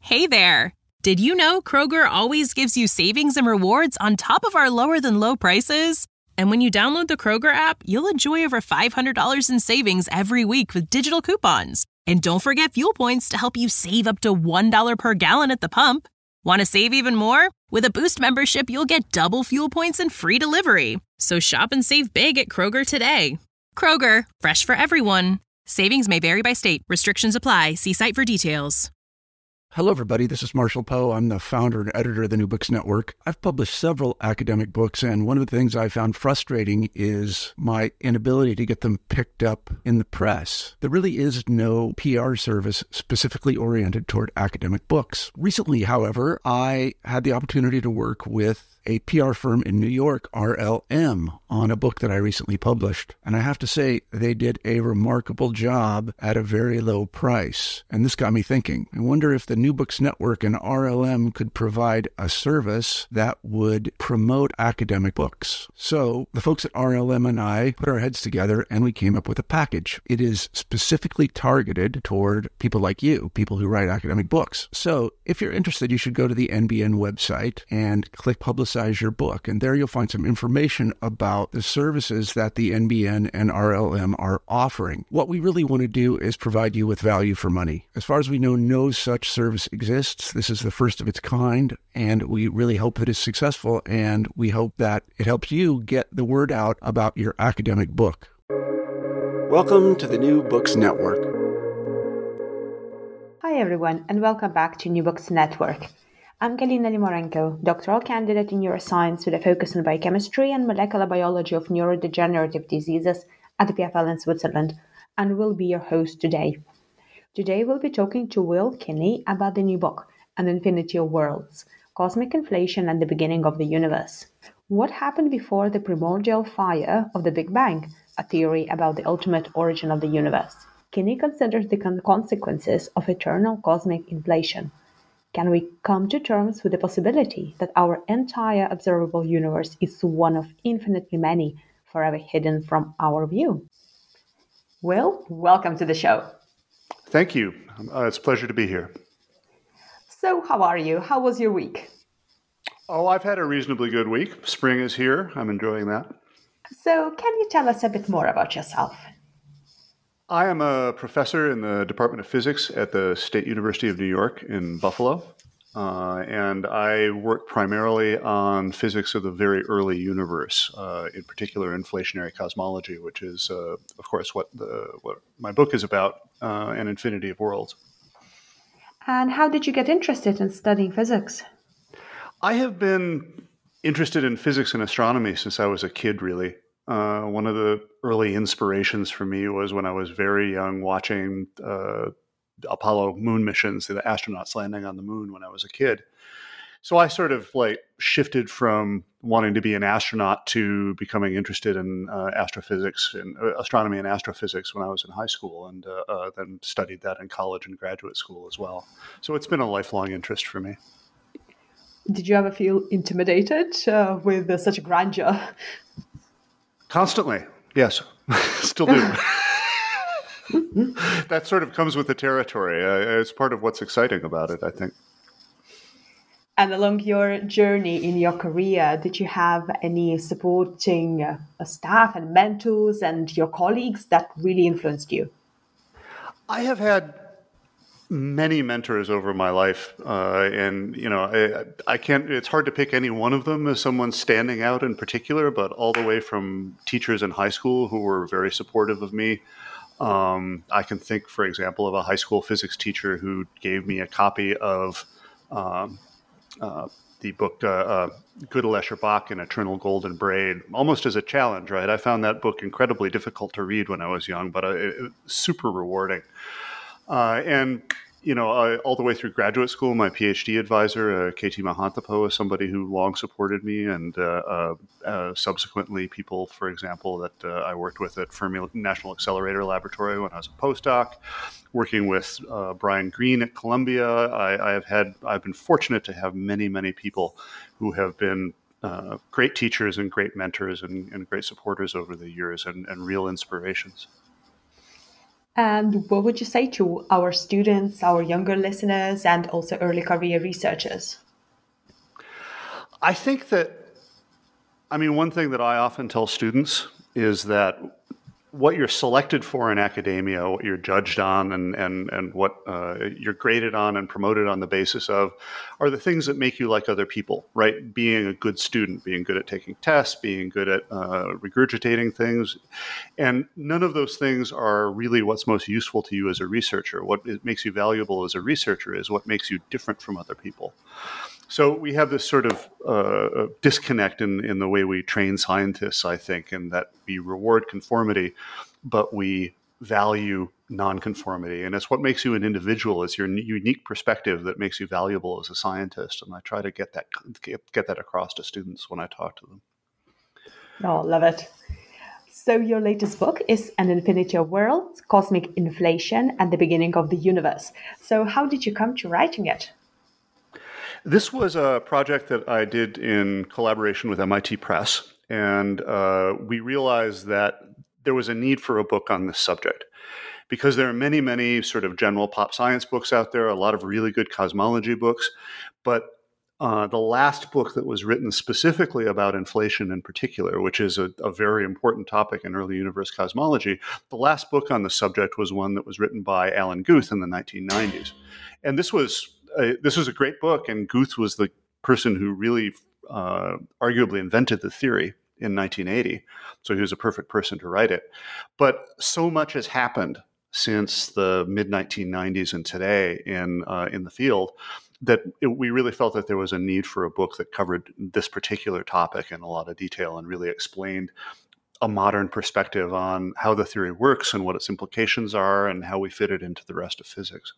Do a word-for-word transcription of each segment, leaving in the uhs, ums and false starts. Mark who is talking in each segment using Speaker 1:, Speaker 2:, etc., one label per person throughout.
Speaker 1: Hey there! Did you know Kroger always gives you savings and rewards on top of our lower-than-low prices? And when you download the Kroger app, you'll enjoy over five hundred dollars in savings every week with digital coupons. And don't forget fuel points to help you save up to one dollar per gallon at the pump. Want to save even more? With a Boost membership, you'll get double fuel points and free delivery. So shop and save big at Kroger today. Kroger, fresh for everyone. Savings may vary by state. Restrictions apply. See site for details.
Speaker 2: Hello, everybody. This is Marshall Poe. I'm the founder and editor of the New Books Network. I've published several academic books, and one of the things I found frustrating is my inability to get them picked up in the press. There really is no P R service specifically oriented toward academic books. Recently, however, I had the opportunity to work with a P R firm in New York, R L M, on a book that I recently published. And I have to say, they did a remarkable job at a very low price. And this got me thinking. I wonder if the New Books Network and R L M could provide a service that would promote academic books. So the folks at R L M and I put our heads together and we came up with a package. It is specifically targeted toward people like you, people who write academic books. So if you're interested, you should go to the N B N website and click Publicize your book. And there you'll find some information about the services that the N B N and R L M are offering. What we really want to do is provide you with value for money. As far as we know, no such service exists. This is the first of its kind, and we really hope that it's successful, and we hope that it helps you get the word out about your academic book. Welcome to the New Books Network.
Speaker 3: Hi everyone, and welcome back to New Books Network. I'm Galina Limorenko, doctoral candidate in neuroscience with a focus on biochemistry and molecular biology of neurodegenerative diseases at the P F L in Switzerland, and will be your host today. Today we'll be talking to Will Kinney about the new book, An Infinity of Worlds, Cosmic Inflation and the Beginning of the Universe. What happened before the primordial fire of the Big Bang? A theory about the ultimate origin of the universe. Kinney considers the con- consequences of eternal cosmic inflation. Can we come to terms with the possibility that our entire observable universe is one of infinitely many, forever hidden from our view? Will, welcome to the show.
Speaker 4: Thank you. Uh, it's a pleasure to be here.
Speaker 3: So, how are you? How was your week?
Speaker 4: Oh, I've had a reasonably good week. Spring is here. I'm enjoying that.
Speaker 3: So, can you tell us a bit more about yourself?
Speaker 4: I am a professor in the Department of Physics at the State University of New York in Buffalo, uh, and I work primarily on physics of the very early universe, uh, in particular inflationary cosmology, which is, uh, of course, what the what my book is about, uh, An Infinity of Worlds.
Speaker 3: And how did you get interested in studying physics?
Speaker 4: I have been interested in physics and astronomy since I was a kid, really. Uh, one of the early inspirations for me was when I was very young watching uh, Apollo moon missions, the astronauts landing on the moon when I was a kid. So I sort of like shifted from wanting to be an astronaut to becoming interested in uh, astrophysics and uh, astronomy and astrophysics when I was in high school, and uh, uh, then studied that in college and graduate school as well. So it's been a lifelong interest for me.
Speaker 3: Did you ever feel intimidated uh, with uh, such a grandeur?
Speaker 4: Constantly, yes. Still do. That sort of comes with the territory. Uh, it's part of what's exciting about it, I think.
Speaker 3: And along your journey in your career, did you have any supporting uh, staff and mentors and your colleagues that really influenced you?
Speaker 4: I have had many mentors over my life, uh, and you know, I, I can't. It's hard to pick any one of them as someone standing out in particular. But all the way from teachers in high school who were very supportive of me. Um, I can think, for example, of a high school physics teacher who gave me a copy of um, uh, the book uh, uh, Gödel, Escher, Bach, and Eternal Golden Braid, almost as a challenge. Right, I found that book incredibly difficult to read when I was young, but uh, it, it, super rewarding. Uh, and, you know, uh, all the way through graduate school, my PhD advisor, uh, K T Mahanthappo, is somebody who long supported me, and uh, uh, uh, subsequently people, for example, that uh, I worked with at Fermi National Accelerator Laboratory when I was a postdoc, working with uh, Brian Greene at Columbia. I, I have had, I've been fortunate to have many, many people who have been uh, great teachers and great mentors and, and great supporters over the years, and, and real inspirations.
Speaker 3: And what would you say to our students, our younger listeners, and also early career researchers?
Speaker 4: I think that, I mean, one thing that I often tell students is that what you're selected for in academia, what you're judged on, and and and what uh, you're graded on and promoted on the basis of, are the things that make you like other people, right? Being a good student, being good at taking tests, being good at uh, regurgitating things, and none of those things are really what's most useful to you as a researcher. What makes you valuable as a researcher is what makes you different from other people. So we have this sort of uh, disconnect in, in the way we train scientists, I think, in that we reward conformity, but we value nonconformity. And it's what makes you an individual, is your unique perspective that makes you valuable as a scientist. And I try to get that get, get that across to students when I talk to them.
Speaker 3: Oh, love it. So your latest book is An Infinity of Worlds, Cosmic Inflation and the Beginning of the Universe. So how did you come to writing it?
Speaker 4: This was a project that I did in collaboration with M I T Press, and uh, we realized that there was a need for a book on this subject, because there are many, many sort of general pop science books out there, a lot of really good cosmology books, but uh, the last book that was written specifically about inflation in particular, which is a, a very important topic in early universe cosmology, the last book on the subject was one that was written by Alan Guth in the nineteen nineties. And this was Uh, this was a great book, and Guth was the person who really uh, arguably invented the theory in nineteen eighty. So he was a perfect person to write it. But so much has happened since the mid nineteen nineties and today in uh, in the field that it, we really felt that there was a need for a book that covered this particular topic in a lot of detail and really explained a modern perspective on how the theory works and what its implications are and how we fit it into the rest of physics.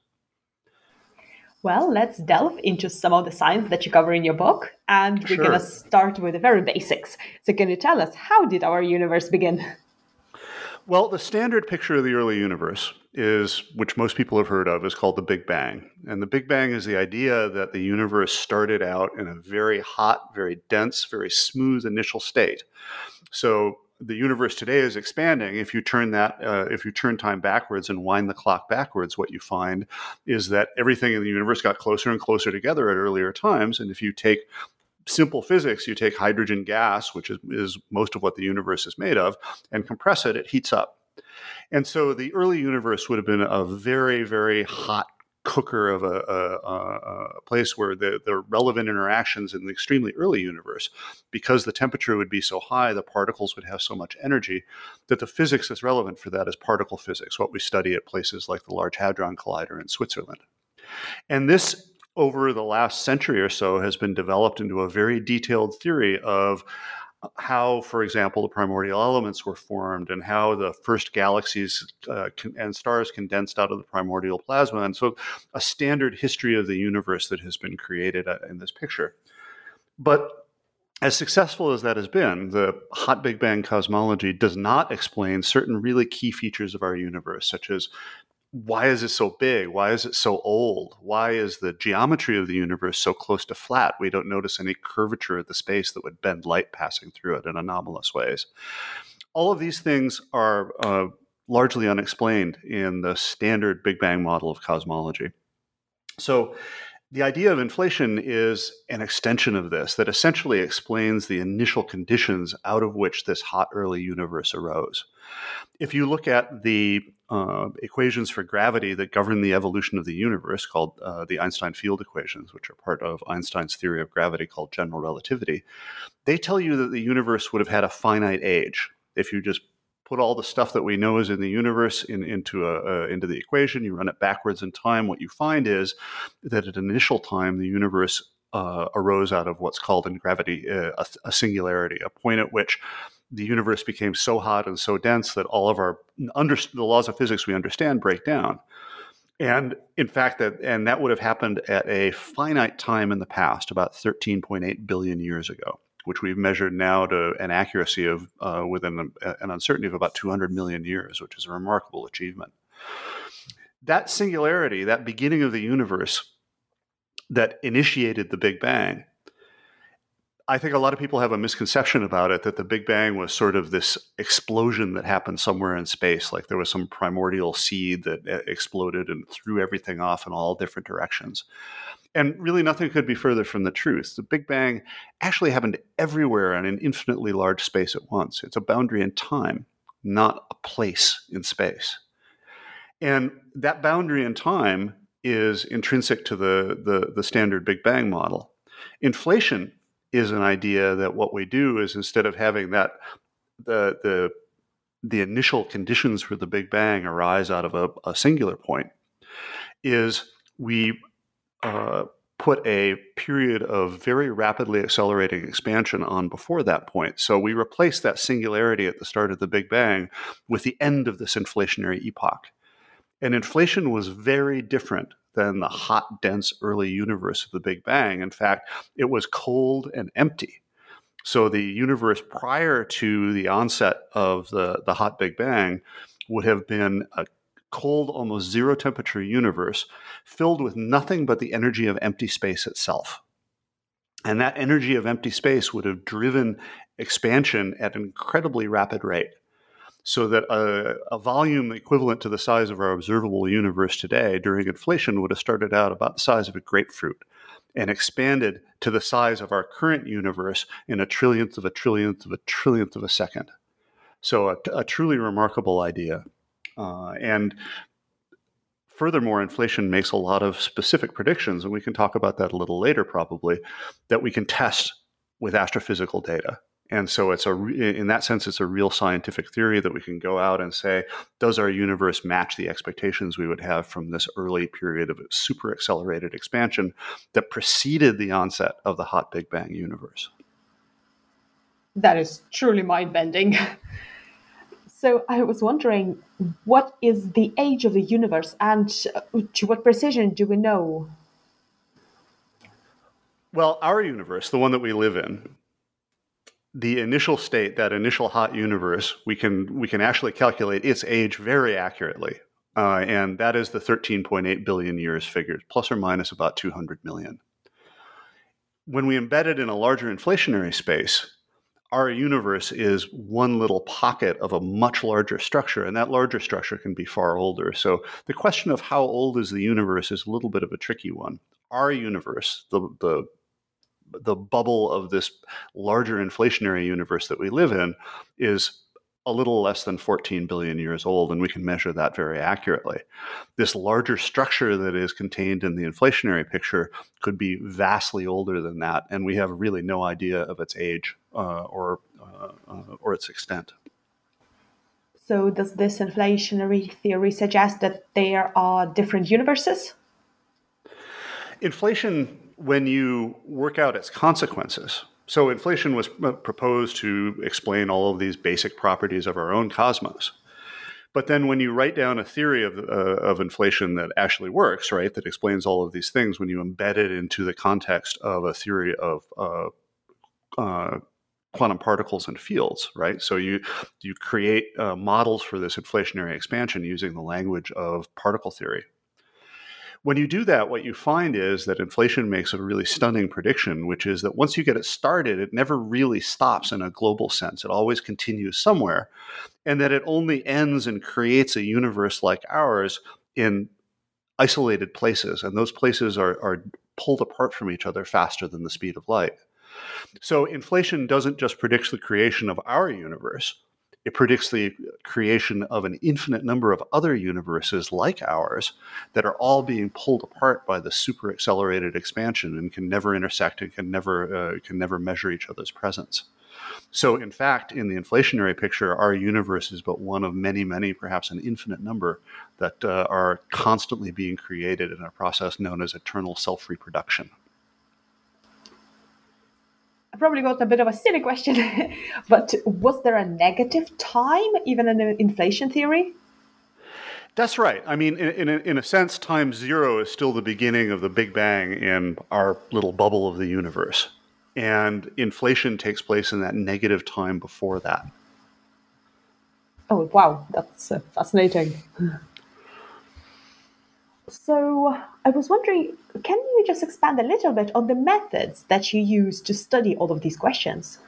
Speaker 3: Well, let's delve into some of the science that you cover in your book. And we're
Speaker 4: Sure.
Speaker 3: going to start with the very basics. So can you tell us, how did our universe begin?
Speaker 4: Well, the standard picture of the early universe is, which most people have heard of, is called the Big Bang. And the Big Bang is the idea that the universe started out in a very hot, very dense, very smooth initial state. So the universe today is expanding. If you turn that, uh, if you turn time backwards and wind the clock backwards, what you find is that everything in the universe got closer and closer together at earlier times. And if you take simple physics, you take hydrogen gas, which is, is most of what the universe is made of, and compress it, it heats up. And so the early universe would have been a very, very hot cooker of a, a, a place where the, the relevant interactions in the extremely early universe, because the temperature would be so high, the particles would have so much energy, that the physics that's relevant for that is particle physics, what we study at places like the Large Hadron Collider in Switzerland. And this, over the last century or so, has been developed into a very detailed theory of how, for example, the primordial elements were formed and how the first galaxies uh, con- and stars condensed out of the primordial plasma. And so a standard history of the universe that has been created uh, in this picture. But as successful as that has been, the hot Big Bang cosmology does not explain certain really key features of our universe, such as why is it so big? Why is it so old? Why is the geometry of the universe so close to flat? We don't notice any curvature of the space that would bend light passing through it in anomalous ways. All of these things are uh, largely unexplained in the standard Big Bang model of cosmology. So the idea of inflation is an extension of this that essentially explains the initial conditions out of which this hot early universe arose. If you look at the uh, equations for gravity that govern the evolution of the universe, called uh, the Einstein field equations, which are part of Einstein's theory of gravity called general relativity, they tell you that the universe would have had a finite age. If you just put all the stuff that we know is in the universe in, into, a, uh, into the equation, you run it backwards in time, what you find is that at an initial time, the universe uh, arose out of what's called in gravity uh, a, a singularity, a point at which the universe became so hot and so dense that all of our under, the laws of physics we understand break down. And in fact, that and that would have happened at a finite time in the past, about thirteen point eight billion years ago, which we've measured now to an accuracy of uh, within a, an uncertainty of about two hundred million years, which is a remarkable achievement. That singularity, that beginning of the universe that initiated the Big Bang, I think a lot of people have a misconception about it, that the Big Bang was sort of this explosion that happened somewhere in space, like there was some primordial seed that exploded and threw everything off in all different directions. And really nothing could be further from the truth. The Big Bang actually happened everywhere in an infinitely large space at once. It's a boundary in time, not a place in space. And that boundary in time is intrinsic to the, the, the standard Big Bang model. Inflation is an idea that what we do is, instead of having that the the the initial conditions for the Big Bang arise out of a, a singular point, is we uh, put a period of very rapidly accelerating expansion on before that point. So we replace that singularity at the start of the Big Bang with the end of this inflationary epoch. And inflation was very different than the hot, dense early universe of the Big Bang. In fact, it was cold and empty. So the universe prior to the onset of the, the hot Big Bang would have been a cold, almost zero temperature universe filled with nothing but the energy of empty space itself. And that energy of empty space would have driven expansion at an incredibly rapid rate, so that a, a volume equivalent to the size of our observable universe today during inflation would have started out about the size of a grapefruit and expanded to the size of our current universe in a trillionth of a trillionth of a trillionth of a second. So a, a truly remarkable idea. Uh, and furthermore, inflation makes a lot of specific predictions, and we can talk about that a little later probably, that we can test with astrophysical data. And so it's a, in that sense, it's a real scientific theory that we can go out and say, does our universe match the expectations we would have from this early period of super accelerated expansion that preceded the onset of the hot Big Bang universe?
Speaker 3: That is truly mind-bending. So I was wondering, what is the age of the universe, and to what precision do we know?
Speaker 4: Well, our universe, the one that we live in, the initial state, that initial hot universe, we can we can actually calculate its age very accurately. Uh, and that is the thirteen point eight billion years figured, plus or minus about two hundred million. When we embed it in a larger inflationary space, our universe is one little pocket of a much larger structure, and that larger structure can be far older. So the question of how old is the universe is a little bit of a tricky one. Our universe, the the the bubble of this larger inflationary universe that we live in, is a little less than fourteen billion years old, and we can measure that very accurately. This larger structure that is contained in the inflationary picture could be vastly older than that, and we have really no idea of its age uh, or uh, uh, or its extent.
Speaker 3: So does this inflationary theory suggest that there are different universes?
Speaker 4: Inflation, when you work out its consequences, so inflation was proposed to explain all of these basic properties of our own cosmos. But then when you write down a theory of, uh, of inflation that actually works, right, that explains all of these things, when you embed it into the context of a theory of uh, uh, quantum particles and fields, right? So you, you create uh, models for this inflationary expansion using the language of particle theory. When you do that, what you find is that inflation makes a really stunning prediction, which is that once you get it started, it never really stops in a global sense. It always continues somewhere, and that it only ends and creates a universe like ours in isolated places, and those places are, are pulled apart from each other faster than the speed of light. So inflation doesn't just predict the creation of our universe. It predicts the creation of an infinite number of other universes like ours that are all being pulled apart by the super accelerated expansion and can never intersect and can never uh, can never measure each other's presence. So in fact, in the inflationary picture, our universe is but one of many, many, perhaps an infinite number that uh, are constantly being created in a process known as eternal self-reproduction.
Speaker 3: I probably got a bit of a silly question, but was there a negative time, even in the inflation theory?
Speaker 4: That's right. I mean, in, in, a, in a sense, time zero is still the beginning of the Big Bang in our little bubble of the universe. And inflation takes place in that negative time before that.
Speaker 3: Oh, wow. That's uh, fascinating. So I was wondering, can you just expand a little bit on the methods that you use to study all of these questions?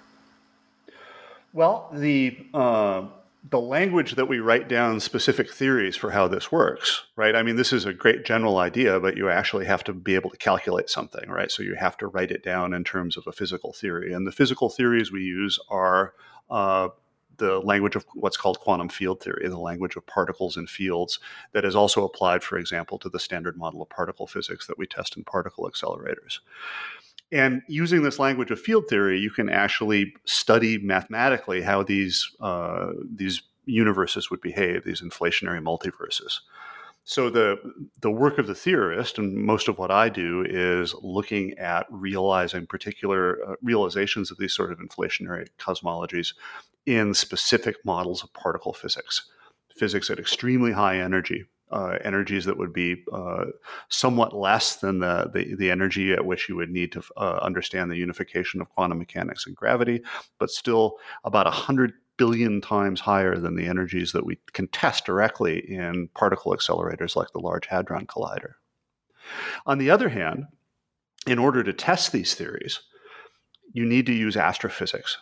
Speaker 4: Well, the uh, the language that we write down specific theories for how this works, right? I mean, this is a great general idea, but you actually have to be able to calculate something, right? So you have to write it down in terms of a physical theory. And the physical theories we use are uh, the language of what's called quantum field theory, the language of particles and fields that is also applied, for example, to the standard model of particle physics that we test in particle accelerators. And using this language of field theory, you can actually study mathematically how these uh, these universes would behave, these inflationary multiverses. So the the work of the theorist, and most of what I do, is looking at realizing particular uh, realizations of these sort of inflationary cosmologies in specific models of particle physics, physics at extremely high energy. Uh, energies that would be uh, somewhat less than the, the the energy at which you would need to uh, understand the unification of quantum mechanics and gravity, but still about one hundred billion times higher than the energies that we can test directly in particle accelerators like the Large Hadron Collider. On the other hand, in order to test these theories, you need to use astrophysics.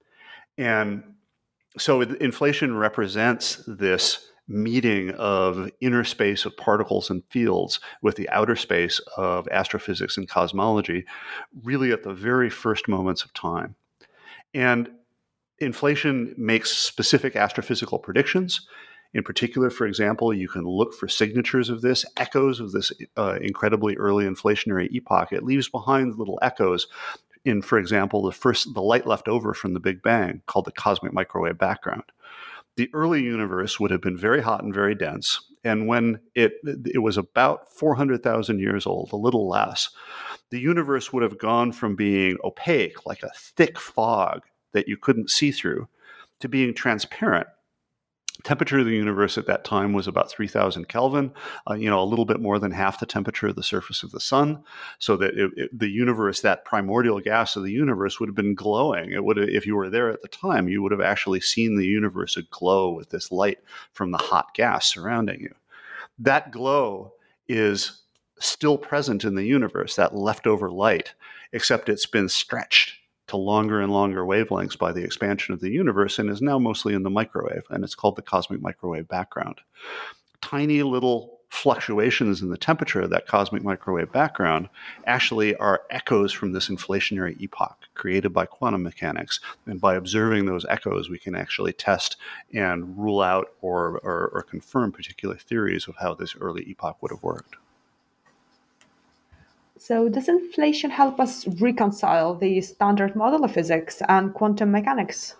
Speaker 4: And so inflation represents this meeting of inner space of particles and fields with the outer space of astrophysics and cosmology, really at the very first moments of time. And inflation makes specific astrophysical predictions. In particular, for example, you can look for signatures of this, echoes of this uh, incredibly early inflationary epoch. It leaves behind little echoes in, for example, the first the light left over from the Big Bang, called the cosmic microwave background. The early universe would have been very hot and very dense. And when it it was about four hundred thousand years old, a little less, the universe would have gone from being opaque, like a thick fog that you couldn't see through, to being transparent. Temperature of the universe at that time was about three thousand Kelvin, uh, you know, a little bit more than half the temperature of the surface of the sun. So that it, it, the universe, that primordial gas of the universe, would have been glowing. It would have, if you were there at the time, you would have actually seen the universe aglow with this light from the hot gas surrounding you. That glow is still present in the universe, that leftover light, except it's been stretched to longer and longer wavelengths by the expansion of the universe, and is now mostly in the microwave, and it's called the cosmic microwave background. Tiny little fluctuations in the temperature of that cosmic microwave background actually are echoes from this inflationary epoch created by quantum mechanics, and by observing those echoes, we can actually test and rule out or, or, or confirm particular theories of how this early epoch would have worked.
Speaker 3: So does inflation help us reconcile the standard model of physics and quantum mechanics?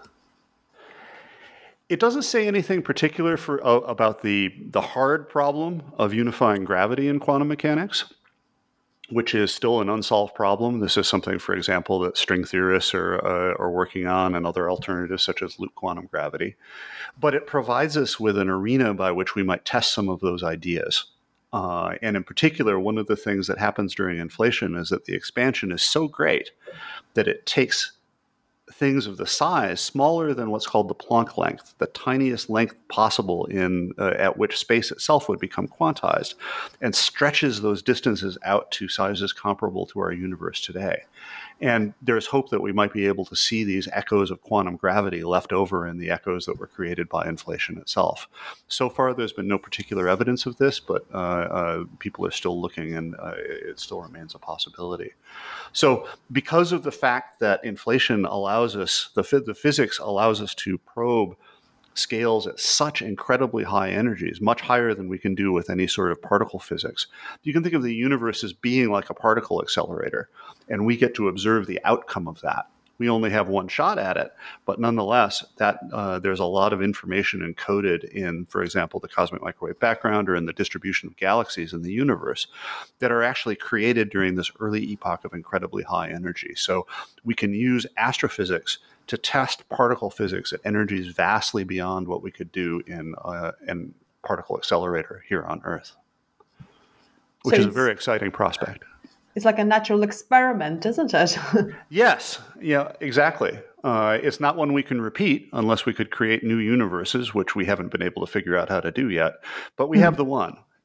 Speaker 4: It doesn't say anything particular for uh, about the, the hard problem of unifying gravity in quantum mechanics, which is still an unsolved problem. This is something, for example, that string theorists are, uh, are working on, and other alternatives such as loop quantum gravity. But it provides us with an arena by which we might test some of those ideas. Uh, and in particular, one of the things that happens during inflation is that the expansion is so great that it takes things of the size smaller than what's called the Planck length, the tiniest length possible in uh, at which space itself would become quantized, and stretches those distances out to sizes comparable to our universe today. And there's hope that we might be able to see these echoes of quantum gravity left over in the echoes that were created by inflation itself. So far, there's been no particular evidence of this, but uh, uh, people are still looking, and uh, it still remains a possibility. So because of the fact that inflation allows us, the, the physics allows us to probe scales at such incredibly high energies, much higher than we can do with any sort of particle physics. You can think of the universe as being like a particle accelerator, and we get to observe the outcome of that. We only have one shot at it, but nonetheless, that uh, there's a lot of information encoded in, for example, the cosmic microwave background or in the distribution of galaxies in the universe that are actually created during this early epoch of incredibly high energy. So we can use astrophysics to test particle physics at energies vastly beyond what we could do in uh, in particle accelerator here on Earth, which so is a very exciting prospect.
Speaker 3: It's like a natural experiment, isn't it?
Speaker 4: Yes, yeah, exactly. Uh, it's not one we can repeat unless we could create new universes, which we haven't been able to figure out how to do yet. But we mm. have the one.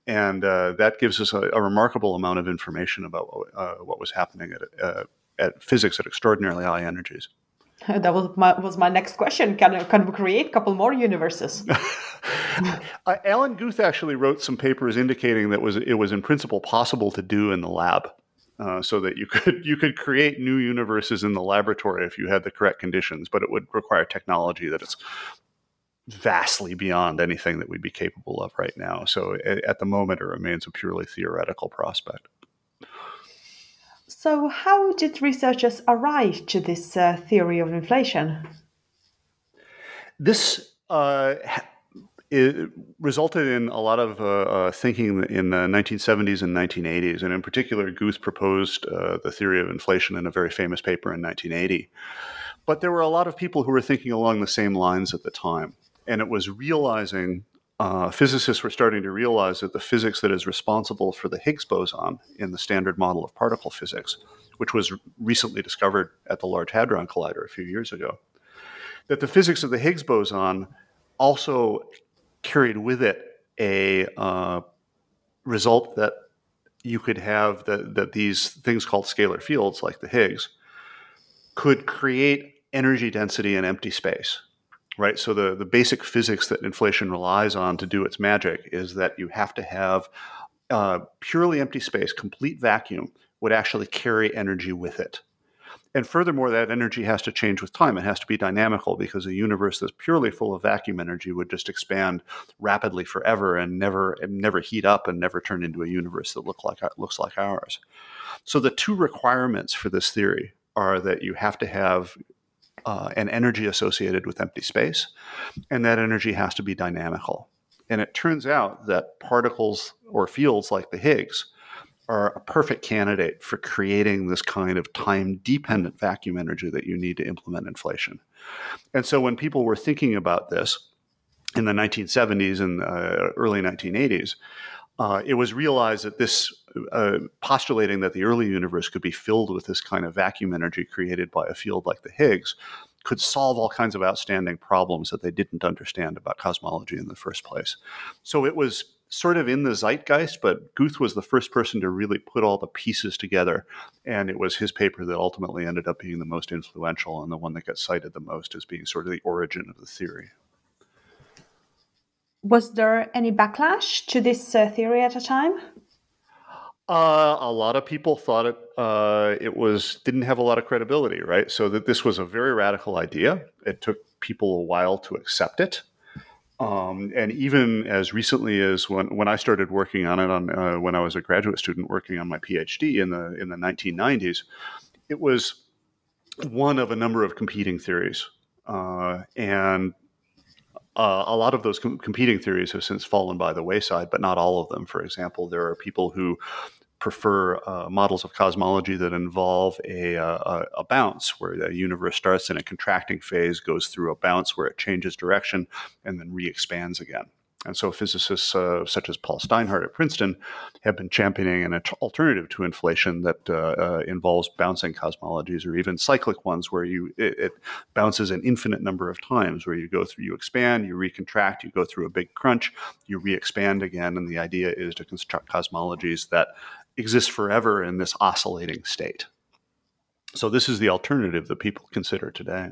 Speaker 4: And uh, that gives us a, a remarkable amount of information about what, uh, what was happening at, uh, at physics at extraordinarily high energies.
Speaker 3: That was my, was my next question. Can, can we create a couple more universes?
Speaker 4: uh, Alan Guth actually wrote some papers indicating that was it was in principle possible to do in the lab. Uh, so that you could you could create new universes in the laboratory if you had the correct conditions, but it would require technology that is vastly beyond anything that we'd be capable of right now. So at, at the moment, it remains a purely theoretical prospect.
Speaker 3: So how did researchers arrive to this uh, theory of inflation?
Speaker 4: This uh, It resulted in a lot of uh, uh, thinking in the nineteen seventies and nineteen eighties, and in particular, Guth proposed uh, the theory of inflation in a very famous paper in nineteen eighty. But there were a lot of people who were thinking along the same lines at the time, and it was realizing, uh, physicists were starting to realize that the physics that is responsible for the Higgs boson in the Standard Model of Particle Physics, which was recently discovered at the Large Hadron Collider a few years ago, that the physics of the Higgs boson also carried with it a uh, result that you could have that, that these things called scalar fields, like the Higgs, could create energy density in empty space, right? So the, the basic physics that inflation relies on to do its magic is that you have to have uh, purely empty space, complete vacuum, would actually carry energy with it. And furthermore, that energy has to change with time. It has to be dynamical, because a universe that's purely full of vacuum energy would just expand rapidly forever and never and never heat up and never turn into a universe that look like looks like ours. So the two requirements for this theory are that you have to have uh, an energy associated with empty space, and that energy has to be dynamical. And it turns out that particles or fields like the Higgs are a perfect candidate for creating this kind of time-dependent vacuum energy that you need to implement inflation. And so when people were thinking about this in the nineteen seventies and uh, early nineteen eighties, uh, it was realized that this, uh, postulating that the early universe could be filled with this kind of vacuum energy created by a field like the Higgs, could solve all kinds of outstanding problems that they didn't understand about cosmology in the first place. So it was sort of in the zeitgeist, but Guth was the first person to really put all the pieces together. And it was his paper that ultimately ended up being the most influential and the one that got cited the most as being sort of the origin of the theory.
Speaker 3: Was there any backlash to this uh, theory at the time?
Speaker 4: Uh, a lot of people thought it uh, it was didn't have a lot of credibility, right? So that this was a very radical idea. It took people a while to accept it. Um, and even as recently as when, when I started working on it, on uh, when I was a graduate student working on my PhD in the in the nineteen nineties, it was one of a number of competing theories, uh, and uh, a lot of those com- competing theories have since fallen by the wayside, but not all of them. For example, there are people who prefer uh, models of cosmology that involve a, a, a bounce, where the universe starts in a contracting phase, goes through a bounce where it changes direction, and then re-expands again. And so physicists uh, such as Paul Steinhardt at Princeton have been championing an alternative to inflation that uh, uh, involves bouncing cosmologies, or even cyclic ones where you it, it bounces an infinite number of times, where you go through, you expand, you recontract, you go through a big crunch, you re-expand again. And the idea is to construct cosmologies that exist forever in this oscillating state. So this is the alternative that people consider today.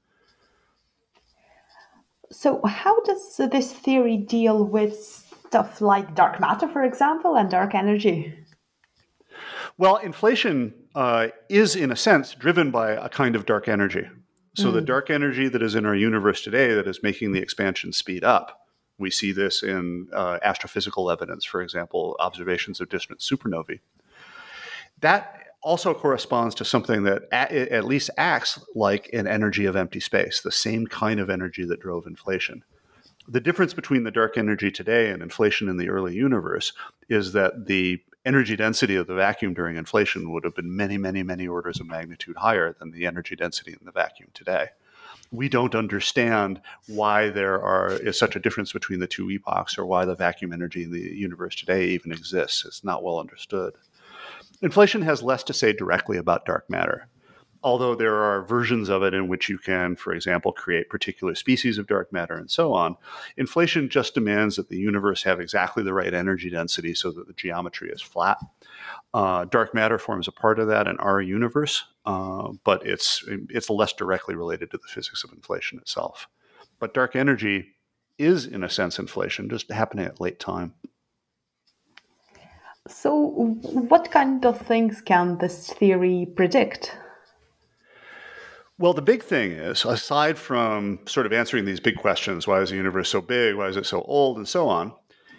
Speaker 3: So how does this theory deal with stuff like dark matter, for example, and dark energy?
Speaker 4: Well, inflation uh, is, in a sense, driven by a kind of dark energy. So mm. the dark energy that is in our universe today that is making the expansion speed up, we see this in uh, astrophysical evidence, for example, observations of distant supernovae. That also corresponds to something that a- at least acts like an energy of empty space, the same kind of energy that drove inflation. The difference between the dark energy today and inflation in the early universe is that the energy density of the vacuum during inflation would have been many, many, many orders of magnitude higher than the energy density in the vacuum today. We don't understand why there are is such a difference between the two epochs, or why the vacuum energy in the universe today even exists. It's not well understood. Inflation has less to say directly about dark matter. although there are versions of it in which you can, for example, create particular species of dark matter and so on, inflation just demands that the universe have exactly the right energy density so that the geometry is flat. Uh, dark matter forms a part of that in our universe, uh, but it's it's less directly related to the physics of inflation itself. But dark energy is, in a sense, inflation, just happening at late time.
Speaker 3: So what kind of things can this theory predict?
Speaker 4: Well, the big thing is, aside from sort of answering these big questions, why is the universe so big, why is it so old, and so on,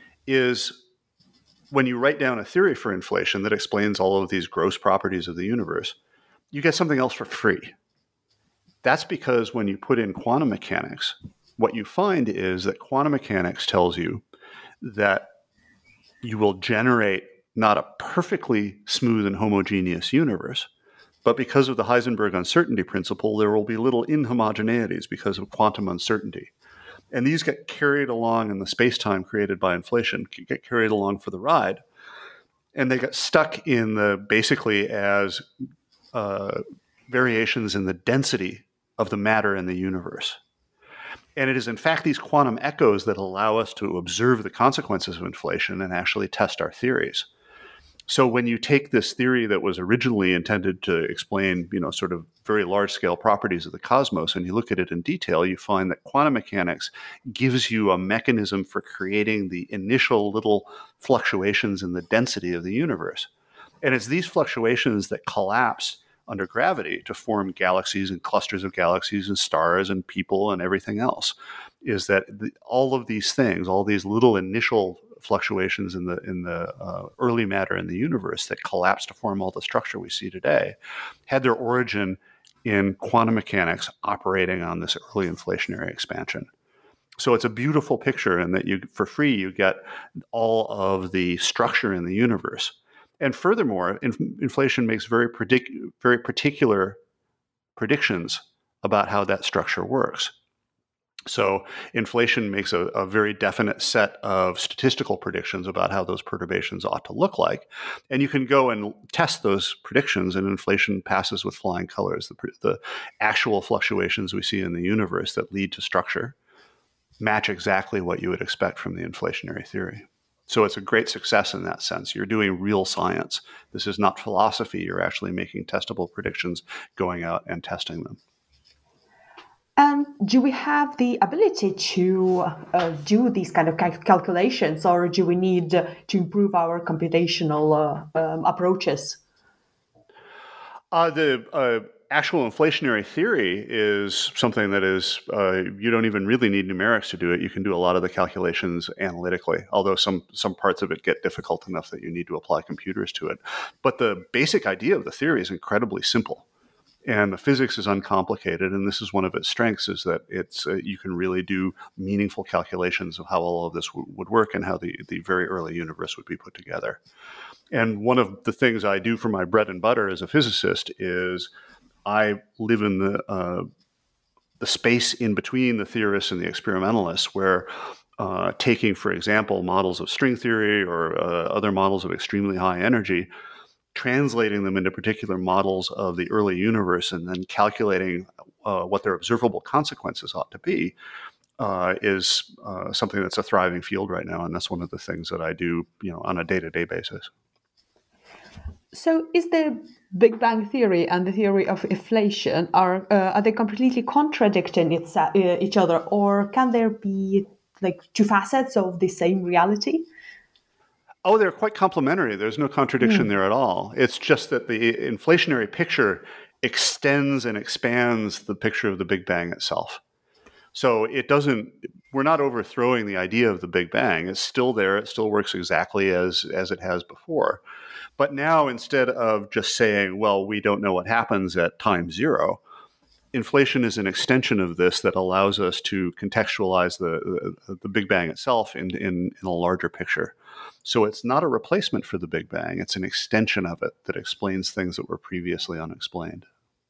Speaker 4: is when you write down a theory for inflation that explains all of these gross properties of the universe, you get something else for free. That's because when you put in quantum mechanics, what you find is that quantum mechanics tells you that you will generate not a perfectly smooth and homogeneous universe, but because of the Heisenberg uncertainty principle, there will be little inhomogeneities because of quantum uncertainty. And these get carried along in the space-time created by inflation, get carried along for the ride. And they get stuck in the basically as uh, variations in the density of the matter in the universe. And it is in fact these quantum echoes that allow us to observe the consequences of inflation and actually test our theories. So when you take this theory that was originally intended to explain, you know, sort of very large-scale properties of the cosmos, and you look at it in detail, you find that quantum mechanics gives you a mechanism for creating the initial little fluctuations in the density of the universe. And it's these fluctuations that collapse under gravity to form galaxies and clusters of galaxies and stars and people and everything else, is that the, all of these things, all these little initial fluctuations in the in the uh, early matter in the universe that collapsed to form all the structure we see today, had their origin in quantum mechanics operating on this early inflationary expansion. So it's a beautiful picture in that you, for free, you get all of the structure in the universe. And furthermore, in, inflation makes very predict, very particular predictions about how that structure works. So inflation makes a, a very definite set of statistical predictions about how those perturbations ought to look like. And you can go and test those predictions, and inflation passes with flying colors. The, the actual fluctuations we see in the universe that lead to structure match exactly what you would expect from the inflationary theory. So it's a great success in that sense. You're doing real science. This is not philosophy. You're actually making testable predictions, going out and testing them.
Speaker 3: And do we have the ability to uh, do these kind of cal- calculations, or do we need uh, to improve our computational uh, um, approaches?
Speaker 4: Uh, the uh, actual inflationary theory is something that is, uh, you don't even really need numerics to do it. You can do a lot of the calculations analytically, although some, some parts of it get difficult enough that you need to apply computers to it. But the basic idea of the theory is incredibly simple. And the physics is uncomplicated, and this is one of its strengths, is that it's uh, you can really do meaningful calculations of how all of this w- would work and how the, the very early universe would be put together. And one of the things I do for my bread and butter as a physicist is I live in the uh, the space in between the theorists and the experimentalists, where uh, taking, for example, models of string theory or uh, other models of extremely high energy, translating them into particular models of the early universe and then calculating uh, what their observable consequences ought to be uh, is uh, something that's a thriving field right now. And that's one of the things that I do, you know, on a day-to-day basis.
Speaker 3: So is the Big Bang theory and the theory of inflation, are uh, are they completely contradicting its, uh, each other, or can there be like two facets of the same reality?
Speaker 4: Oh, they're quite complementary. There's no contradiction mm. there at all. It's just that the inflationary picture extends and expands the picture of the Big Bang itself. So it doesn't, we're not overthrowing the idea of the Big Bang. It's still there. It still works exactly as, as it has before. But now, instead of just saying, well, we don't know what happens at time zero, inflation is an extension of this that allows us to contextualize the, the, the Big Bang itself in, in, in a larger picture. So it's not a replacement for the Big Bang. It's an extension of it that explains things that were previously unexplained.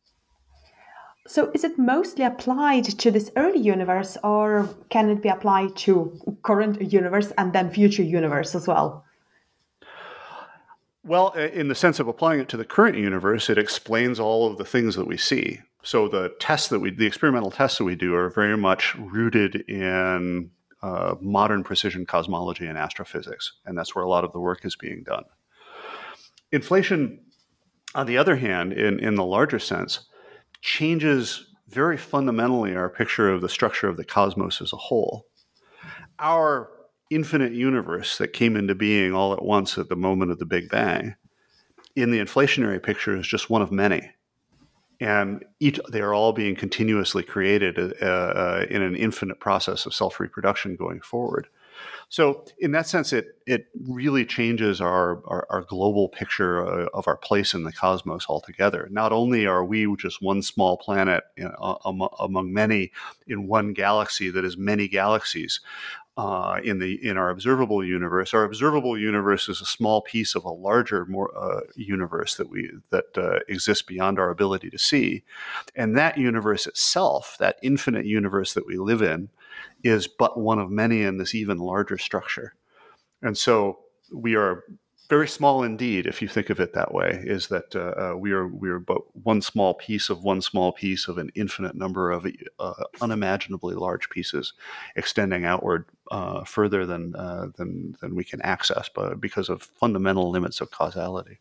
Speaker 3: So is it mostly applied to this early universe, or can it be applied to current universe and then future universe as well?
Speaker 4: Well, in the sense of applying it to the current universe, it explains all of the things that we see. So the tests that we, the experimental tests that we do are very much rooted in uh, modern precision cosmology and astrophysics. And that's where a lot of the work is being done. Inflation, on the other hand, in, in the larger sense, changes very fundamentally our picture of the structure of the cosmos as a whole. Our infinite universe that came into being all at once at the moment of the Big Bang, in the inflationary picture, is just one of many. And each, they are all being continuously created uh, uh, in an infinite process of self-reproduction going forward. So in that sense, it it really changes our, our, our global picture uh, of our place in the cosmos altogether. Not only are we just one small planet in, uh, among many in one galaxy that is many galaxies, Uh, in the in our observable universe. Our observable universe is a small piece of a larger, more uh, universe that we that uh, exists beyond our ability to see, and that universe itself, that infinite universe that we live in, is but one of many in this even larger structure. And so we are very small indeed, if you think of it that way. Is that uh, uh, we are we are but one small piece of one small piece of an infinite number of uh, unimaginably large pieces, extending outward uh, further than uh, than than we can access, but because of fundamental limits of causality.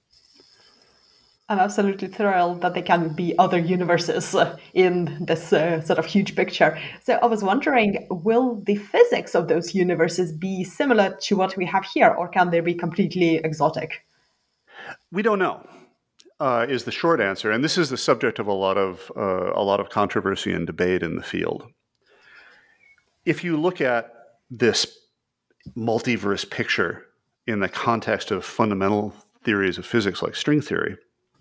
Speaker 5: I'm absolutely thrilled that there can be other universes in this uh, sort of huge picture. So I was wondering, will the physics of those universes be similar to what we have here, or can they be completely exotic?
Speaker 4: We don't know, uh, is the short answer. And this is the subject of a lot of uh, a lot of controversy and debate in the field. If you look at this multiverse picture in the context of fundamental theories of physics like string theory,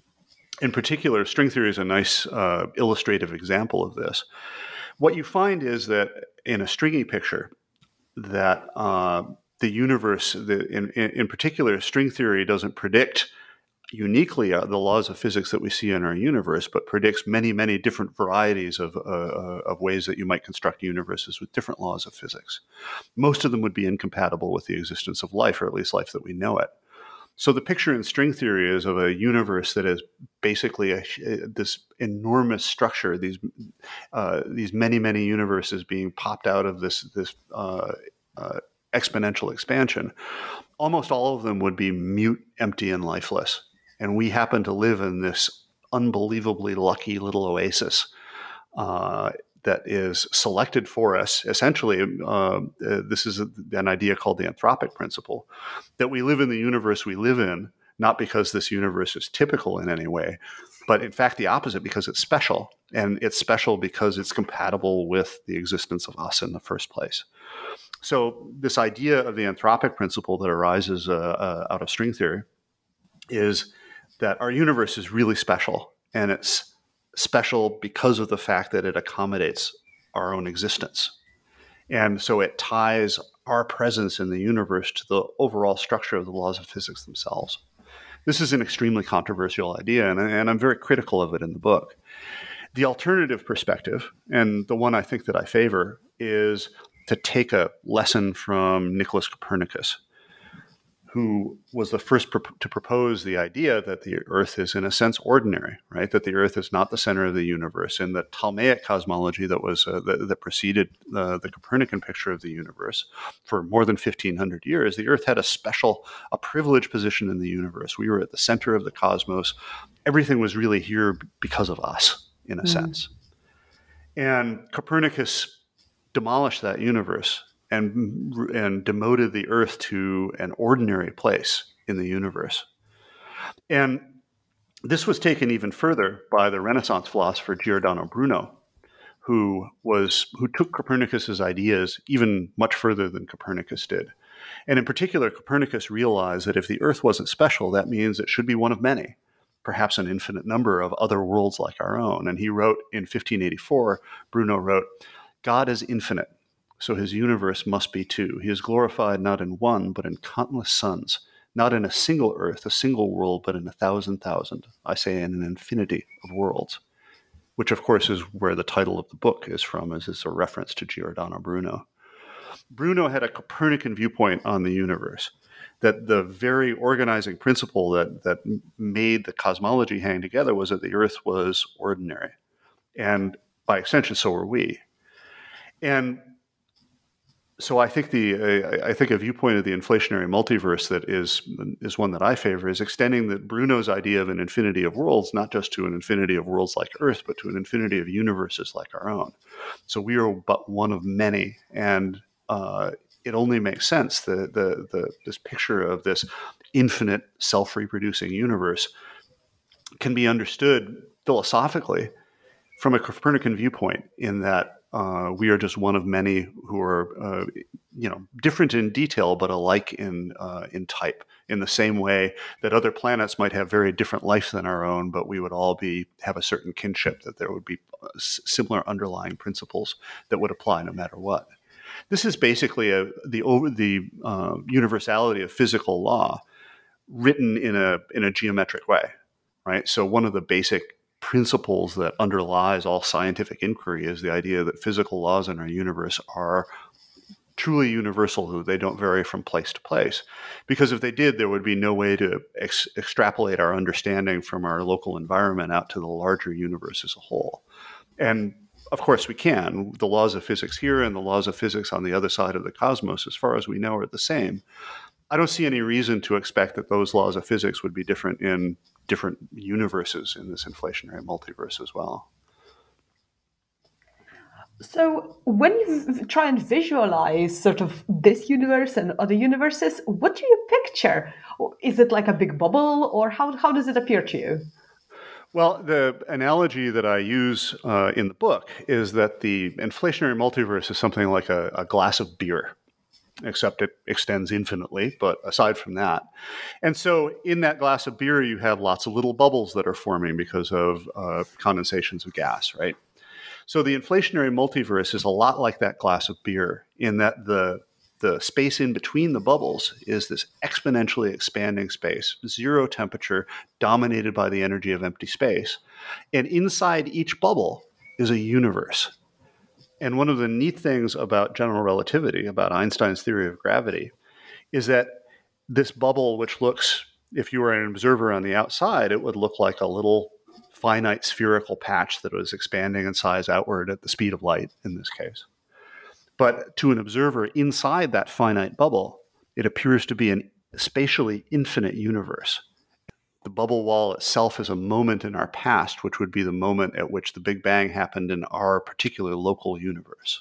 Speaker 4: in particular, string theory is a nice uh, illustrative example of this. What you find is that in a stringy picture, that uh, the universe, the, in, in particular, string theory doesn't predict uniquely uh, the laws of physics that we see in our universe, but predicts many, many different varieties of, uh, of ways that you might construct universes with different laws of physics. Most of them would be incompatible with the existence of life, or at least life that we know it. So the picture in string theory is of a universe that is basically a, this enormous structure, these uh, these many, many universes being popped out of this, this uh, uh, exponential expansion. Almost all of them would be mute, empty, and lifeless. And we happen to live in this unbelievably lucky little oasis uh, that is selected for us. Essentially, uh, uh, this is a, an idea called the anthropic principle, that we live in the universe we live in, not because this universe is typical in any way, but in fact the opposite, because it's special. And it's special because it's compatible with the existence of us in the first place. So this idea of the anthropic principle that arises uh, uh, out of string theory is that our universe is really special, and it's special because of the fact that it accommodates our own existence. And so it ties our presence in the universe to the overall structure of the laws of physics themselves. This is an extremely controversial idea, and, and I'm very critical of it in the book. The alternative perspective, and the one I think that I favor, is to take a lesson from Nicholas Copernicus, who was the first pro- to propose the idea that the Earth is, in a sense, ordinary, right? That the Earth is not the center of the universe. In the Ptolemaic cosmology that was uh, that, that preceded uh, the Copernican picture of the universe for more than fifteen hundred years, the Earth had a special, a privileged position in the universe. We were at the center of the cosmos. Everything was really here because of us, in a mm. sense. And Copernicus demolished that universe and and demoted the Earth to an ordinary place in the universe. And this was taken even further by the Renaissance philosopher Giordano Bruno, who was who took Copernicus's ideas even much further than Copernicus did. And in particular, Copernicus realized that if the Earth wasn't special, that means it should be one of many, perhaps an infinite number of other worlds like our own. And he wrote in fifteen eighty-four, Bruno wrote, "God is infinite, so his universe must be too. He is glorified not in one, but in countless suns, not in a single earth, a single world, but in a thousand thousand. I say in an infinity of worlds," which of course is where the title of the book is from, as it's a reference to Giordano Bruno. Bruno had a Copernican viewpoint on the universe, that the very organizing principle that, that made the cosmology hang together was that the Earth was ordinary. And by extension, so were we. And so I think the I think a viewpoint of the inflationary multiverse that is is one that I favor is extending the Bruno's idea of an infinity of worlds, not just to an infinity of worlds like Earth, but to an infinity of universes like our own. So we are but one of many, and uh, it only makes sense that the the this picture of this infinite self-reproducing universe can be understood philosophically from a Copernican viewpoint, in that Uh, we are just one of many who are, uh, you know, different in detail, but alike in uh, in type. In the same way that other planets might have very different life than our own, but we would all be have a certain kinship. That there would be s- similar underlying principles that would apply no matter what. This is basically a, the over the uh, universality of physical law written in a in a geometric way, right? So one of the basic principles that underlies all scientific inquiry is the idea that physical laws in our universe are truly universal. They don't vary from place to place. Because if they did, there would be no way to ex- extrapolate our understanding from our local environment out to the larger universe as a whole. And of course we can. The laws of physics here and the laws of physics on the other side of the cosmos, as far as we know, are the same. I don't see any reason to expect that those laws of physics would be different in different universes in this inflationary multiverse as well.
Speaker 5: So when you v- try and visualize sort of this universe and other universes, what do you picture? Is it like a big bubble, or how, how does it appear to you?
Speaker 4: Well, the analogy that I use uh, in the book is that the inflationary multiverse is something like a, a glass of beer, except it extends infinitely, but aside from that. And so in that glass of beer, you have lots of little bubbles that are forming because of uh, condensations of gas, right? So the inflationary multiverse is a lot like that glass of beer, in that the the space in between the bubbles is this exponentially expanding space, zero temperature, dominated by the energy of empty space. And inside each bubble is a universe. And one of the neat things about general relativity, about Einstein's theory of gravity, is that this bubble, which looks, if you were an observer on the outside, it would look like a little finite spherical patch that was expanding in size outward at the speed of light in this case. But to an observer inside that finite bubble, it appears to be an spatially infinite universe. The bubble wall itself is a moment in our past, which would be the moment at which the Big Bang happened in our particular local universe.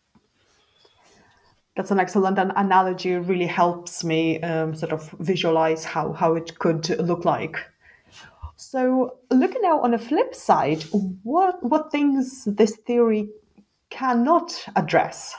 Speaker 5: That's an excellent an- analogy. It really helps me um, sort of visualize how, how it could look like. So looking now on the flip side, what what things this theory cannot address?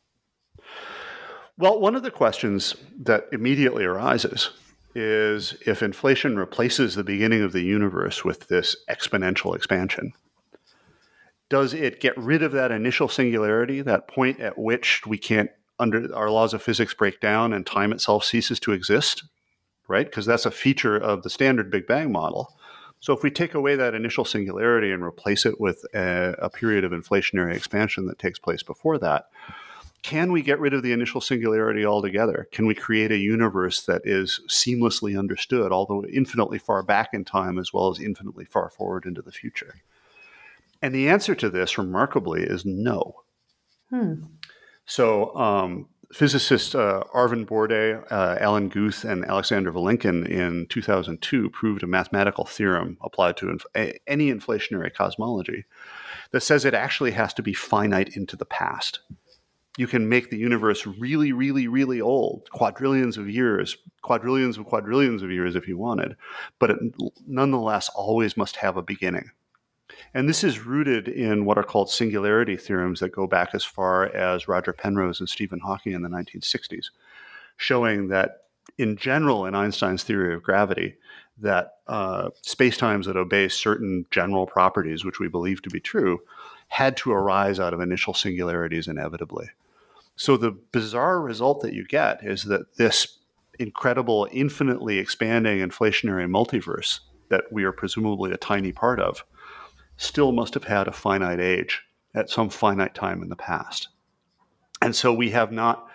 Speaker 4: Well, one of the questions that immediately arises is, if inflation replaces the beginning of the universe with this exponential expansion, does it get rid of that initial singularity, that point at which we can't, under our laws of physics, break down and time itself ceases to exist, right? Because that's a feature of the standard Big Bang model. So if we take away that initial singularity and replace it with a, a period of inflationary expansion that takes place before that, can we get rid of the initial singularity altogether? Can we create a universe that is seamlessly understood, although infinitely far back in time as well as infinitely far forward into the future? And the answer to this, remarkably, is no.
Speaker 5: Hmm.
Speaker 4: So um, physicists uh, Arvind Borde, uh, Alan Guth, and Alexander Vilenkin in two thousand two proved a mathematical theorem applied to inf- a- any inflationary cosmology that says it actually has to be finite into the past. You can make the universe really, really, really old, quadrillions of years, quadrillions of quadrillions of years if you wanted, but it nonetheless always must have a beginning. And this is rooted in what are called singularity theorems that go back as far as Roger Penrose and Stephen Hawking in the nineteen sixties, showing that in general in Einstein's theory of gravity, that uh, spacetimes that obey certain general properties, which we believe to be true, had to arise out of initial singularities inevitably. So the bizarre result that you get is that this incredible, infinitely expanding inflationary multiverse that we are presumably a tiny part of still must have had a finite age at some finite time in the past. And so we have not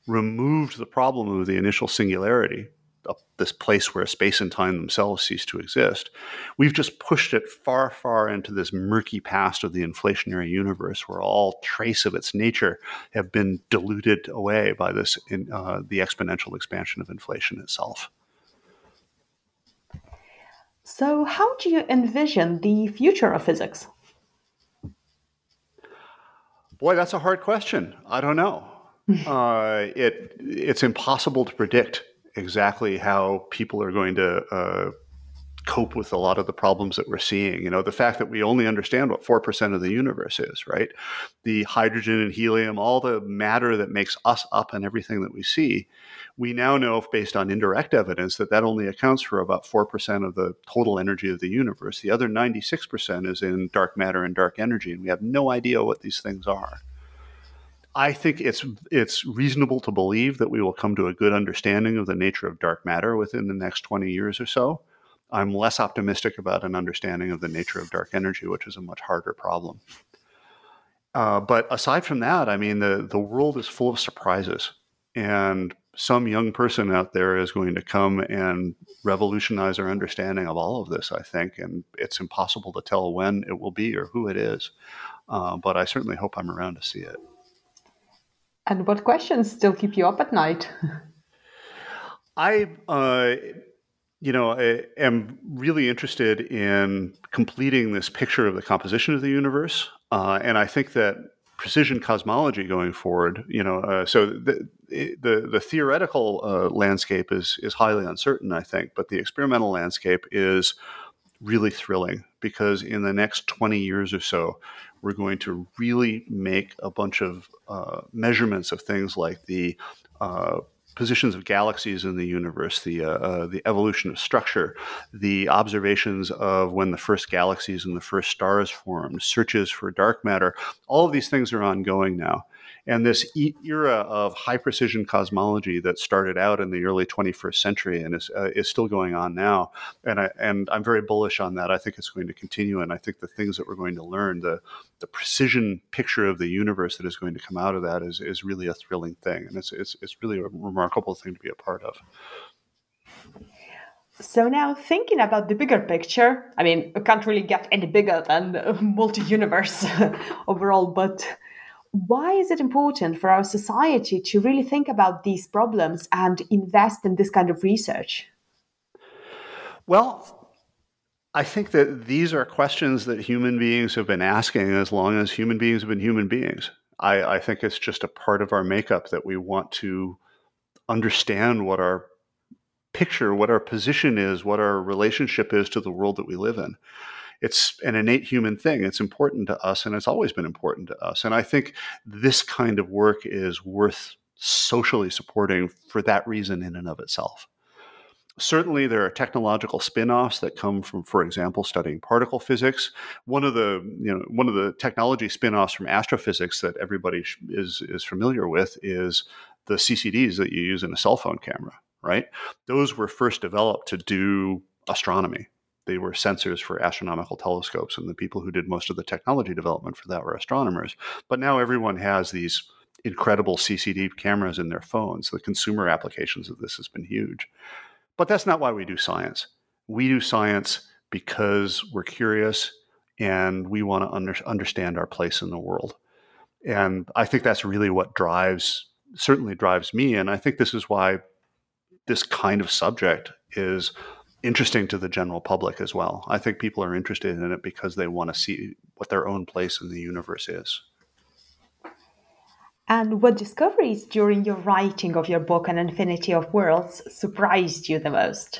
Speaker 4: removed the problem of the initial singularity, this place where space and time themselves cease to exist. We've just pushed it far, far into this murky past of the inflationary universe, where all trace of its nature have been diluted away by this in, uh, the exponential expansion of inflation itself.
Speaker 5: So, how do you envision the future of physics?
Speaker 4: Boy, that's a hard question. I don't know. uh, it it's impossible to predict exactly how people are going to uh, cope with a lot of the problems that we're seeing. You know, the fact that we only understand what four percent of the universe is, right? The hydrogen and helium, all the matter that makes us up and everything that we see, we now know, based on indirect evidence, that that only accounts for about four percent of the total energy of the universe. The other ninety-six percent is in dark matter and dark energy, and we have no idea what these things are. I think it's it's reasonable to believe that we will come to a good understanding of the nature of dark matter within the next twenty years or so. I'm less optimistic about an understanding of the nature of dark energy, which is a much harder problem. Uh, but aside from that, I mean, the, the world is full of surprises. And some young person out there is going to come and revolutionize our understanding of all of this, I think. And it's impossible to tell when it will be or who it is. Uh, but I certainly hope I'm around to see it.
Speaker 5: And what questions still keep you up at night?
Speaker 4: I, uh, you know, I am really interested in completing this picture of the composition of the universe. Uh, and I think that precision cosmology going forward, you know, uh, so the, the, the theoretical uh, landscape is, is highly uncertain, I think, but the experimental landscape is really thrilling, because in the next twenty years or so, we're going to really make a bunch of uh, measurements of things like the uh, positions of galaxies in the universe, the uh, uh, the evolution of structure, the observations of when the first galaxies and the first stars formed, searches for dark matter. All of these things are ongoing now. And this e- era of high precision cosmology that started out in the early twenty-first century and is uh, is still going on now. And I and I'm very bullish on that. I think it's going to continue. And I think the things that we're going to learn, the the precision picture of the universe that is going to come out of that is is really a thrilling thing. And it's it's it's really a remarkable thing to be a part of.
Speaker 5: So now, thinking about the bigger picture, I mean, it can't really get any bigger than a multi-universe overall, but why is it important for our society to really think about these problems and invest in this kind of research?
Speaker 4: Well, I think that these are questions that human beings have been asking as long as human beings have been human beings. I, I think it's just a part of our makeup that we want to understand what our picture, what our position is, what our relationship is to the world that we live in. It's an innate human thing. It's important to us, and it's always been important to us. And I think this kind of work is worth socially supporting for that reason in and of itself. Certainly, there are technological spin-offs that come from, for example, studying particle physics. One of the, you know, one of the technology spin-offs from astrophysics that everybody is is familiar with is the C C Ds that you use in a cell phone camera, right? Those were first developed to do astronomy. They were sensors for astronomical telescopes, and the people who did most of the technology development for that were astronomers. But now everyone has these incredible C C D cameras in their phones. The consumer applications of this has been huge. But that's not why we do science. We do science because we're curious and we want to under, understand our place in the world. And I think that's really what drives, certainly drives me. And I think this is why this kind of subject is interesting to the general public as well. I think people are interested in it because they want to see what their own place in the universe is.
Speaker 5: And what discoveries during your writing of your book, An Infinity of Worlds, surprised you the most?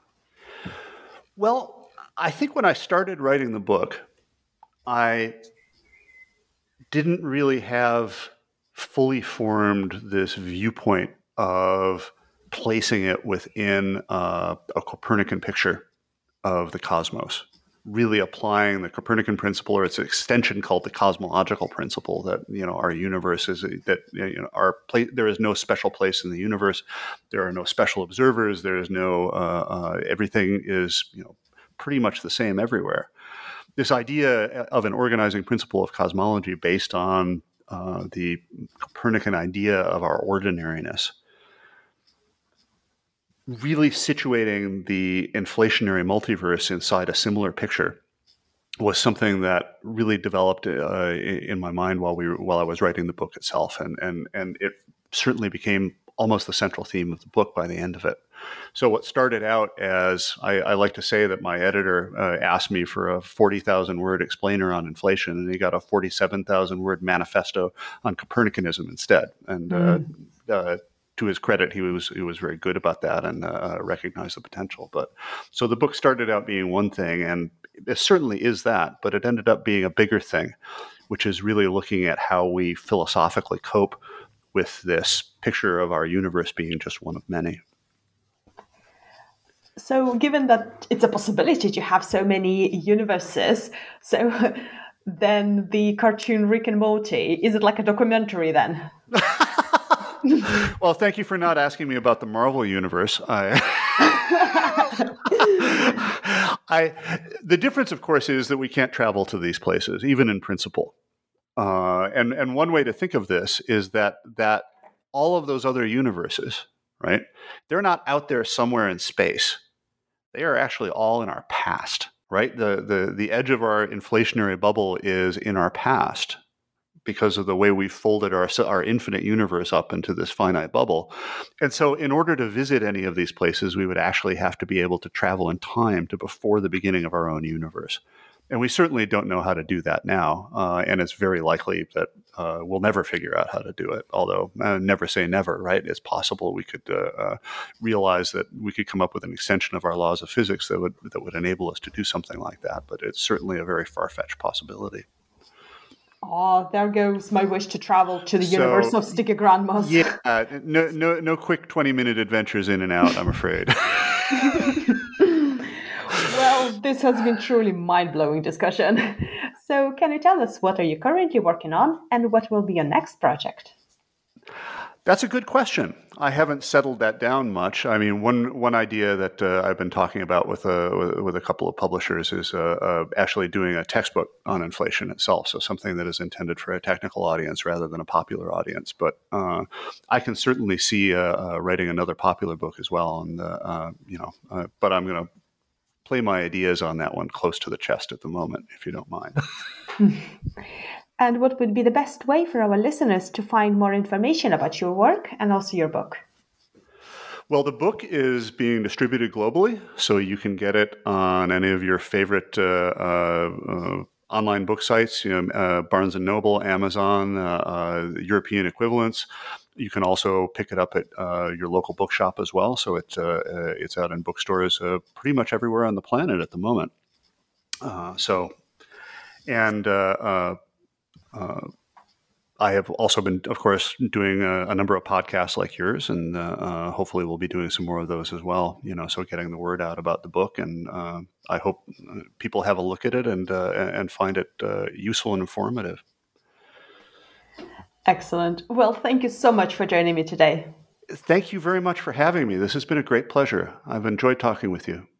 Speaker 4: Well, I think when I started writing the book, I didn't really have fully formed this viewpoint of placing it within uh, a Copernican picture of the cosmos, really applying the Copernican principle, or its extension called the cosmological principle, that, you know, our universe is that, you know, our place, there is no special place in the universe. There are no special observers. There is no, uh, uh, everything is, you know, pretty much the same everywhere. This idea of an organizing principle of cosmology based on uh, the Copernican idea of our ordinariness, really situating the inflationary multiverse inside a similar picture was something that really developed uh, in my mind while we were, while I was writing the book itself, and and and it certainly became almost the central theme of the book by the end of it. So what started out as, I, I like to say that my editor uh, asked me for a forty thousand word explainer on inflation, and he got a forty-seven thousand word manifesto on Copernicanism instead. And mm. uh, uh, to his credit, he was he was very good about that and uh, recognized the potential. But so the book started out being one thing, and it certainly is that, but it ended up being a bigger thing, which is really looking at how we philosophically cope with this picture of our universe being just one of many.
Speaker 5: So given that it's a possibility to have so many universes, so then the cartoon Rick and Morty, is it like a documentary then?
Speaker 4: Well, thank you for not asking me about the Marvel universe. I, I, the difference, of course, is that we can't travel to these places, even in principle. Uh, and, and one way to think of this is that that all of those other universes, right, they're not out there somewhere in space. They are actually all in our past, right? The, the, the edge of our inflationary bubble is in our past because of the way we folded our, our infinite universe up into this finite bubble. And so in order to visit any of these places, we would actually have to be able to travel in time to before the beginning of our own universe. And we certainly don't know how to do that now. Uh, and it's very likely that uh, we'll never figure out how to do it. Although uh, never say never, right? It's possible we could uh, uh, realize that we could come up with an extension of our laws of physics that would that would enable us to do something like that. But it's certainly a very far-fetched possibility.
Speaker 5: Oh, there goes my wish to travel to the so, universe of Sticky Grandmas.
Speaker 4: Yeah, no, no, no quick twenty-minute adventures in and out, I'm afraid.
Speaker 5: Well, this has been truly mind-blowing discussion. So can you tell us what are you currently working on and what will be your next project?
Speaker 4: That's a good question. I haven't settled that down much. I mean, one one idea that uh, I've been talking about with a with a couple of publishers is uh, uh, actually doing a textbook on inflation itself. So something that is intended for a technical audience rather than a popular audience. But uh, I can certainly see uh, uh, writing another popular book as well. And uh, uh, you know, uh, but I'm going to play my ideas on that one close to the chest at the moment, if you don't mind.
Speaker 3: And what would be the best way for our listeners to find more information about your work and also your book?
Speaker 4: Well, the book is being distributed globally, so you can get it on any of your favorite uh, uh, uh, online book sites, you know, uh, Barnes and Noble, Amazon, uh, uh, European equivalents. You can also pick it up at uh, your local bookshop as well. So it, uh, uh, it's out in bookstores uh, pretty much everywhere on the planet at the moment. Uh, so, and uh, uh, uh, I have also been, of course, doing a, a number of podcasts like yours, and uh, uh, hopefully we'll be doing some more of those as well. You know, so getting the word out about the book, and uh, I hope people have a look at it and uh, and find it uh, useful and informative.
Speaker 5: Excellent. Well, thank you so much for joining me today.
Speaker 4: Thank you very much for having me. This has been a great pleasure. I've enjoyed talking with you.